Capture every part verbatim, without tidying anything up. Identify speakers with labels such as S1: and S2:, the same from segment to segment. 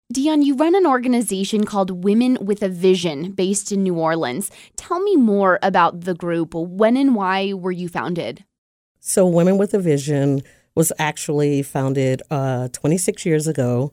S1: Dion, you run an organization called Women with a Vision based in New Orleans. Tell me more about the group. When and why were you founded?
S2: So Women with a Vision was actually founded uh, twenty-six years ago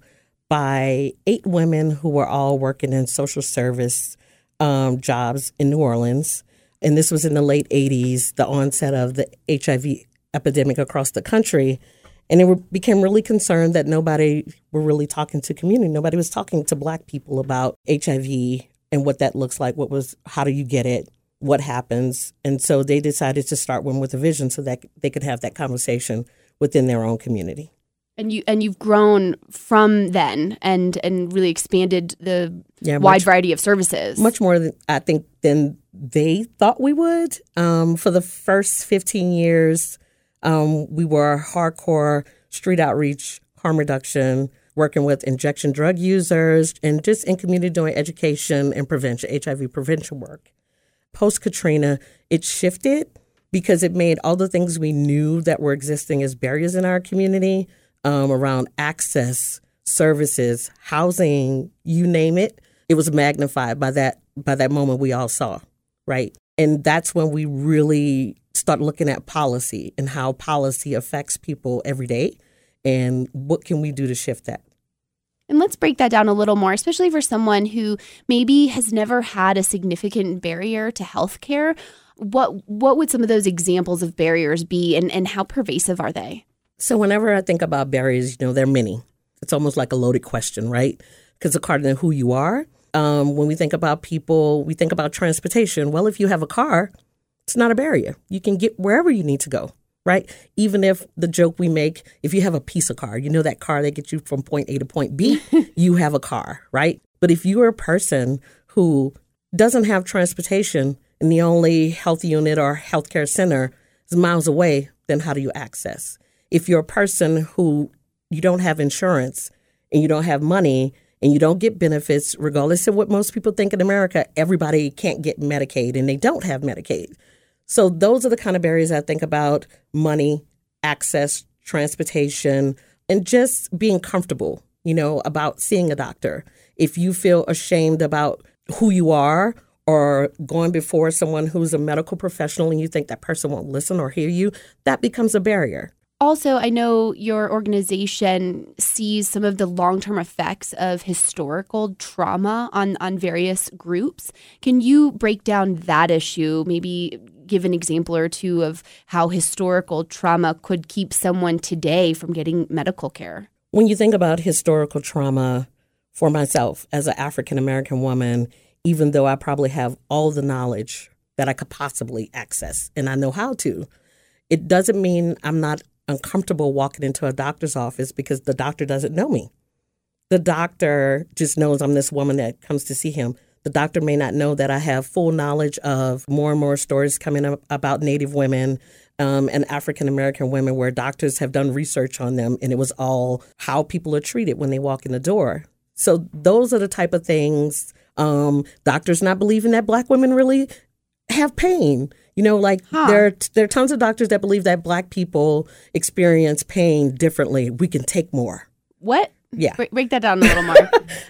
S2: by eight women who were all working in social service um, jobs in New Orleans. And this was in the late eighties, the onset of the H I V epidemic across the country. And they were, became really concerned that nobody were really talking to community. Nobody was talking to Black people about H I V and what that looks like. What was, how do you get it? What happens? And so they decided to start Women with a Vision so that they could have that conversation within their own community.
S1: And you and you've grown from then and and really expanded the
S2: yeah,
S1: wide
S2: much,
S1: variety of services.
S2: Much more than I think than they thought we would. Um, for the first fifteen years, um, we were hardcore street outreach, harm reduction, working with injection drug users, and just in community doing education and prevention, H I V prevention work. Post-Katrina, it shifted because it made all the things we knew that were existing as barriers in our community um, around access, services, housing, you name it. It was magnified by that by that moment we all saw, right? And that's when we really start looking at policy and how policy affects people every day and what can we do to shift that.
S1: And let's break that down a little more, especially for someone who maybe has never had a significant barrier to healthcare. What what would some of those examples of barriers be, and, and how pervasive are they?
S2: So whenever I think about barriers, you know, there are many. It's almost like a loaded question, right? Because according to who you are, um, when we think about people, we think about transportation. Well, if you have a car, it's not a barrier. You can get wherever you need to go, right? Even if the joke we make, if you have a piece of car, you know that car that gets you from point A to point B, you have a car, right? But if you're a person who doesn't have transportation and the only health unit or healthcare center is miles away, then how do you access? If you're a person who you don't have insurance and you don't have money and you don't get benefits, regardless of what most people think in America, everybody can't get Medicaid and they don't have Medicaid. So those are the kind of barriers I think about: money, access, transportation, and just being comfortable, you know, about seeing a doctor. If you feel ashamed about who you are or going before someone who's a medical professional and you think that person won't listen or hear you, that becomes a barrier.
S1: Also, I know your organization sees some of the long-term effects of historical trauma on, on various groups. Can you break down that issue, maybe give an example or two of how historical trauma could keep someone today from getting medical care?
S2: When you think about historical trauma, for myself as an African-American woman, even though I probably have all the knowledge that I could possibly access and I know how to, it doesn't mean I'm not uncomfortable walking into a doctor's office because the doctor doesn't know me. The doctor just knows I'm this woman that comes to see him. The doctor may not know that I have full knowledge of more and more stories coming up about Native women um, and African-American women where doctors have done research on them, and it was all how people are treated when they walk in the door. So those are the type of things, um, doctors not believing that Black women really have pain. You know, like huh. there, there are tons of doctors that believe that Black people experience pain differently. We can take more.
S1: What?
S2: Yeah.
S1: Break, break that down a little more.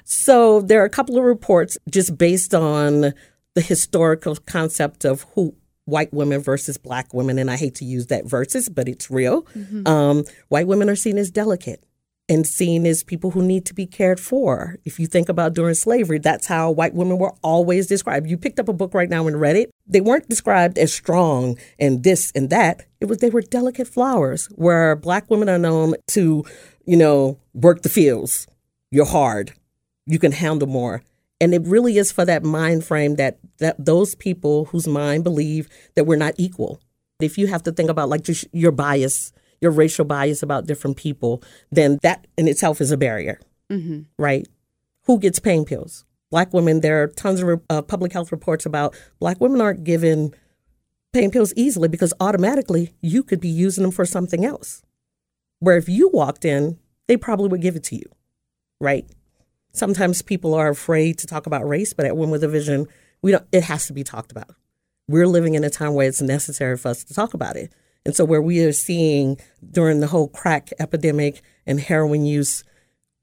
S2: So there are a couple of reports just based on the historical concept of who white women versus Black women. And I hate to use that versus, but it's real. Mm-hmm. Um, white women are seen as delicate and seen as people who need to be cared for. If you think about during slavery, that's how white women were always described. You picked up a book right now and read it. They weren't described as strong and this and that. It was they were delicate flowers, where Black women are known to, you know, work the fields. You're hard. You can handle more. And it really is for that mind frame that, that those people whose mind believe that we're not equal. If you have to think about like just your bias, your racial bias about different people, then that in itself is a barrier, mm-hmm. right? Who gets pain pills? Black women, there are tons of uh, public health reports about Black women aren't given pain pills easily because automatically you could be using them for something else. Where if you walked in, they probably would give it to you, right? Sometimes people are afraid to talk about race, but at Women with a Vision, we don't. It has to be talked about. We're living in a time where it's necessary for us to talk about it. And so where we are seeing during the whole crack epidemic and heroin use,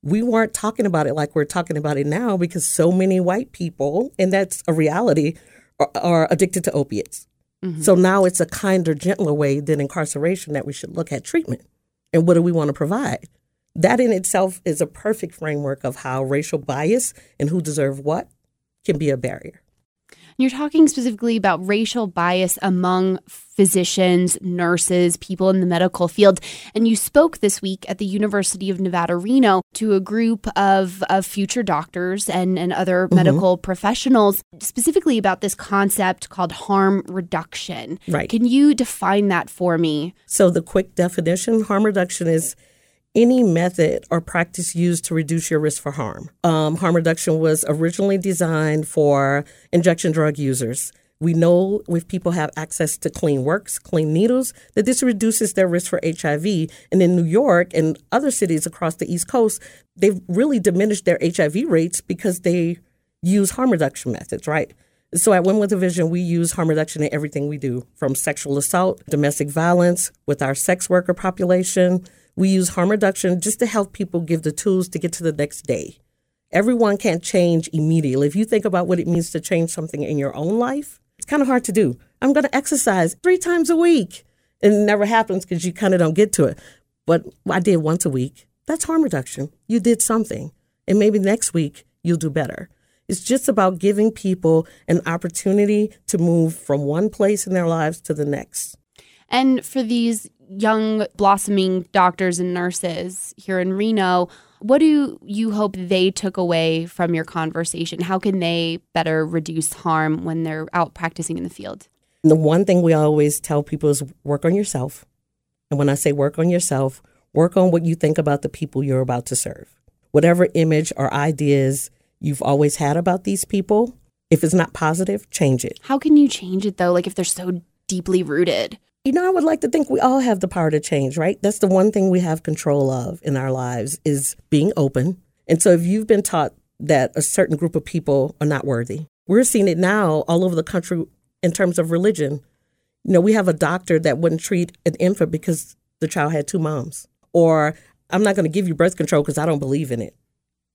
S2: we weren't talking about it like we're talking about it now because so many white people, and that's a reality, are, are addicted to opiates. Mm-hmm. So now it's a kinder, gentler way than incarceration that we should look at treatment. And what do we want to provide? That in itself is a perfect framework of how racial bias and who deserve what can be a barrier.
S1: You're talking specifically about racial bias among physicians, nurses, people in the medical field. And you spoke this week at the University of Nevada, Reno, to a group of, of future doctors and, and other mm-hmm. medical professionals, specifically about this concept called harm reduction.
S2: Right.
S1: Can you define that for me?
S2: So the quick definition, harm reduction is any method or practice used to reduce your risk for harm. Um, harm reduction was originally designed for injection drug users. We know if people have access to clean works, clean needles, that this reduces their risk for H I V. And in New York and other cities across the East Coast, they've really diminished their H I V rates because they use harm reduction methods, right? So at Women with a Vision, we use harm reduction in everything we do, from sexual assault, domestic violence, with our sex worker population. We use harm reduction just to help people give the tools to get to the next day. Everyone can't change immediately. If you think about what it means to change something in your own life, it's kind of hard to do. I'm going to exercise three times a week. And it never happens because you kind of don't get to it. But I did once a week. That's harm reduction. You did something. And maybe next week you'll do better. It's just about giving people an opportunity to move from one place in their lives to the next.
S1: And for these young blossoming doctors and nurses here in Reno, what do you hope they took away from your conversation? How can they better reduce harm when they're out practicing in the field?
S2: The one thing we always tell people is work on yourself. And when I say work on yourself, work on what you think about the people you're about to serve. Whatever image or ideas you've always had about these people, if it's not positive, change it.
S1: How can you change it, though, like if they're so deeply rooted?
S2: You know, I would like to think we all have the power to change, right? That's the one thing we have control of in our lives is being open. And so if you've been taught that a certain group of people are not worthy, we're seeing it now all over the country in terms of religion. You know, we have a doctor that wouldn't treat an infant because the child had two moms. Or I'm not going to give you birth control because I don't believe in it.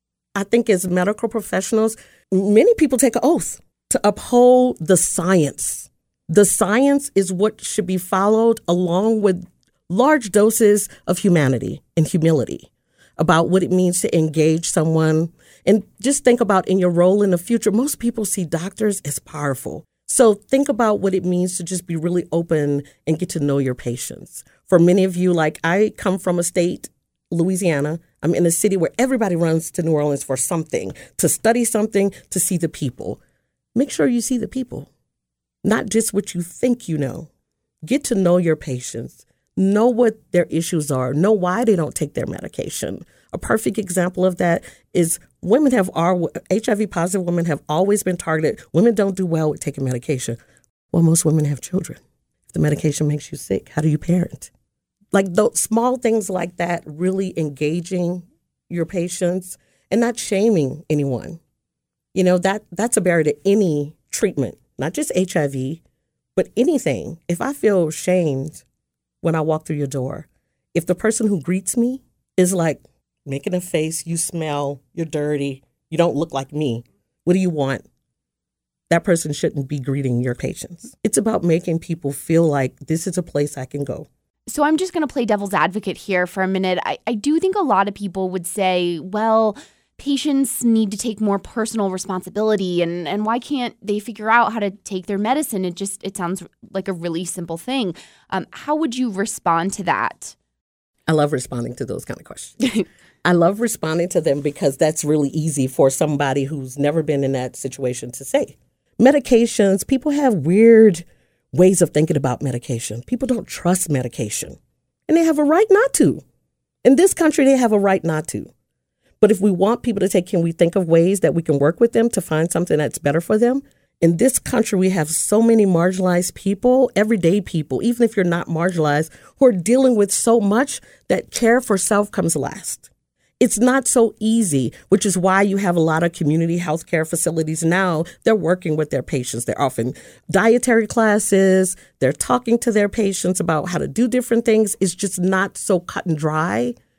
S2: I think as medical professionals, many people take an oath to uphold the science. The science is what should be followed along with large doses of humanity and humility about what it means to engage someone. And just think about in your role in the future, most people see doctors as powerful. So think about what it means to just be really open and get to know your patients. For many of you, like I come from a state, Louisiana. I'm in a city where everybody runs to New Orleans for something, to study something, to see the people. Make sure you see the people. Not just what you think you know. Get to know your patients. Know what their issues are. Know why they don't take their medication. A perfect example of that is women have, our H I V positive women have always been targeted. Women don't do well with taking medication. Well, most women have children. If the medication makes you sick, how do you parent? Like those small things like that, really engaging your patients and not shaming anyone. You know, that that's a barrier to any treatment. Not just H I V, but anything. If I feel shamed when I walk through your door, if the person who greets me is like making a face, you smell, you're dirty, you don't look like me, what do you want? That person shouldn't be greeting your patients. It's about making people feel like this is a place I can go.
S1: So I'm just going to play devil's advocate here for a minute. I, I do think a lot of people would say, well, patients need to take more personal responsibility, and, and why can't they figure out how to take their medicine? It just, it sounds like a really simple thing. Um, how would you respond to that?
S2: I love responding to those kind of questions. I love responding to them because that's really easy for somebody who's never been in that situation to say. Medications, people have weird ways of thinking about medication. People don't trust medication, and they have a right not to. In this country, they have a right not to. But if we want people to take, can we think of ways that we can work with them to find something that's better for them? In this country, we have so many marginalized people, everyday people, even if you're not marginalized, who are dealing with so much that care for self comes last. It's not so easy, which is why you have a lot of community health care facilities now. They're working with their patients. They're offering dietary classes. They're talking to their patients about how to do different things. It's just not so cut and dry.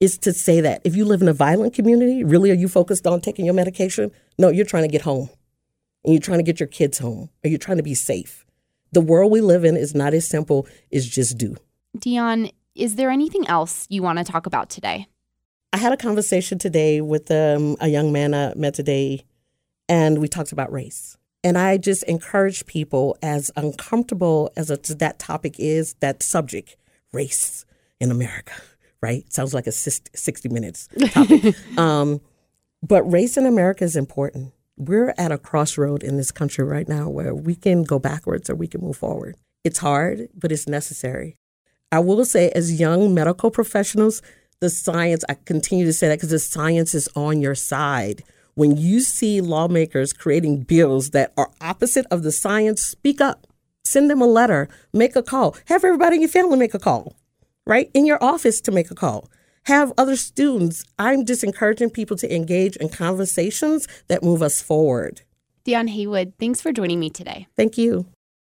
S2: is to say that if you live in a violent community, really are you focused on taking your medication? No, you're trying to get home. And you're trying to get your kids home. Or you're trying to be safe. The world we live in is not as simple as just do.
S1: Dion, is there anything else you want to talk about today?
S2: I had a conversation today with um, a young man I met today, and we talked about race. And I just encourage people, as uncomfortable as a, that topic is, that subject, race in America, right? Sounds like a sixty minutes topic. um, but race in America is important. We're at a crossroad in this country right now where we can go backwards or we can move forward. It's hard, but it's necessary. I will say, as young medical professionals, the science, I continue to say that because the science is on your side. When you see lawmakers creating bills that are opposite of the science, speak up. Send them a letter. Make a call. Have everybody in your family make a call, right? In your office to make a call. Have other students. I'm just encouraging people to engage in conversations that move us forward.
S1: Dion Haywood, thanks for joining me today.
S2: Thank you.